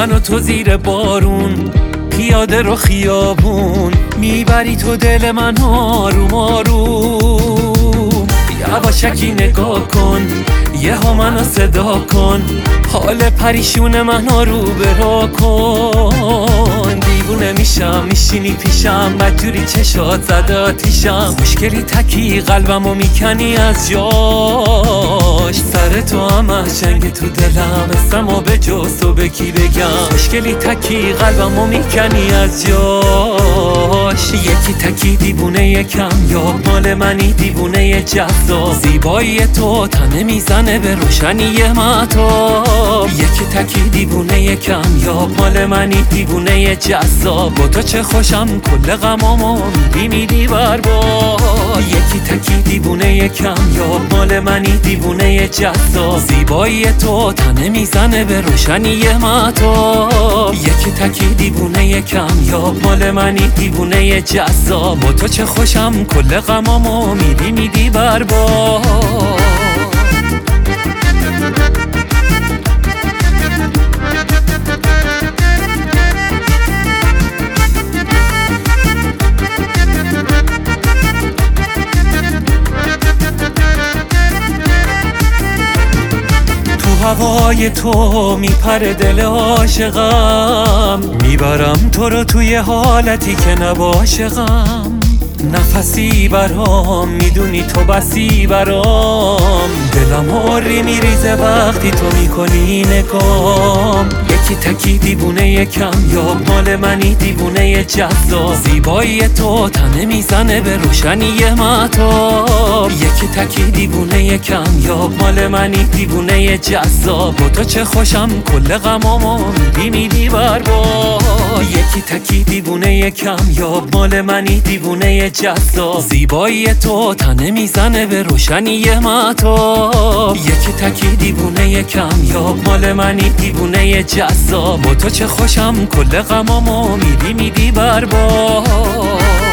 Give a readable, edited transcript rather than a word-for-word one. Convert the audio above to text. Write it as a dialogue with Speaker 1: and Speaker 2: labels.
Speaker 1: من و تو زیر بارون، پیاده رو خیابون، میبری تو دل من آروم آروم. یواشکی نگاه کن، یه ها منو صدا کن، حال پریشون منو رو برا کن. دیوونه میشم میشینی پیشم، بدجوری چشات زده آتیشم، مشکلی تکی قلبمو میکنی از جاش. سر تو همه جنگ تو دلم، اسمو به جز تو به کی بگم؟ مشکلی تکی قلبمو میکنی از جاش. یکی تکی دیوونه یکم، یا مال منی دیوونه جذاب، زیبایی تو تنه میزنه به روشنی مهتاب. یکی تکی دیوونه یکم، یا مال منی دیوونه جذاب، با تو چه خوشم کل غمامو میدی بر باد. یکی تکی دیوونه یکم، یا مال منی دیوونه جذاب، زیبایی تو تنه میزنه به روشنی مهتاب. یکی تکی دیوونه یکم، یا مال منی دیوونه جذاب، با تو چه خوشم کل غمامو میدی بر باد. هوای تو میپره دل عاشقم، میبرم تو رو توی حالتی که نباشه غم. نفسی برام میدونی تو بسی برام، دلم هوری میریزه وقتی تو میکنی نگام. یکی تکی دیوونه یکم، یا مال منی دیوونه جذاب، زیبایی تو تنه میزنه به روشنی مهتاب. یکی تکی دیوونه یکم، یا مال منی دیوونه جذاب، با تو چه خوشم کل غمامو میدی بر باد. یکی تکی دیوونه یکم، یا مال منی دیوونه جذاب، زیبایی تو تنه میزنه به روشنی مهتاب. یکی تکی دیوونه یکم، یا مال منی دیوونه جذاب، با تو چه خوشم کل غمامو میدی بر باد.